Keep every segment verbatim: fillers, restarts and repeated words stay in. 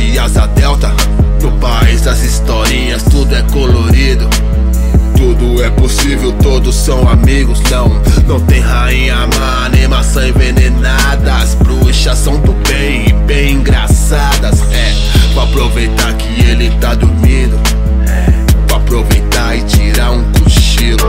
de asa delta. No país das historinhas tudo é colorido. Tudo é possível, todos são amigos. Não, não tem rainha má, nem maçã envenenada. As bruxas são do bem e bem engraçadas. É, vou aproveitar que ele tá dormindo. É, vou aproveitar e tirar um cochilo.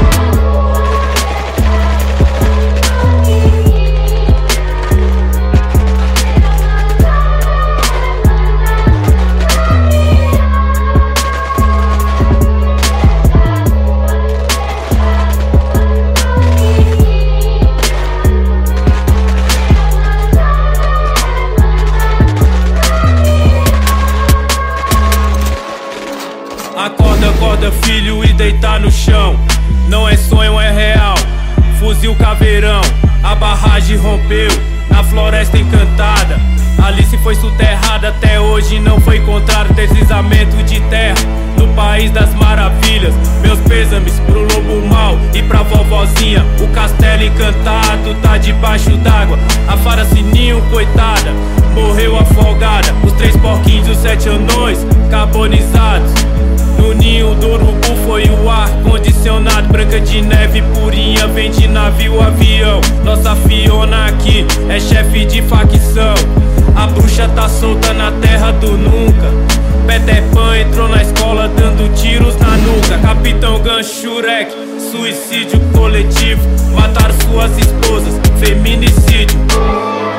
Acorda, acorda filho e deita no chão. Não é sonho, é real. Fuzil caveirão, a barragem rompeu na floresta encantada. Alice foi soterrada, até hoje não foi encontrado deslizamento de terra no país das maravilhas. Meus pêsames pro lobo mau e pra vovozinha. O castelo encantado tá debaixo d'água. A Fara Sininho, coitada, morreu afogada. Os três porquinhos e os sete anões carbonizados. No ninho do urubu foi o ar condicionado. Branca de neve purinha vem de navio avião. Nossa Fiona aqui é chefe de facção. A bruxa tá solta na terra do nunca. Peter Pan entrou na escola dando tiros na nuca. Capitão Ganchurek, suicídio coletivo. Mataram suas esposas, feminicídio.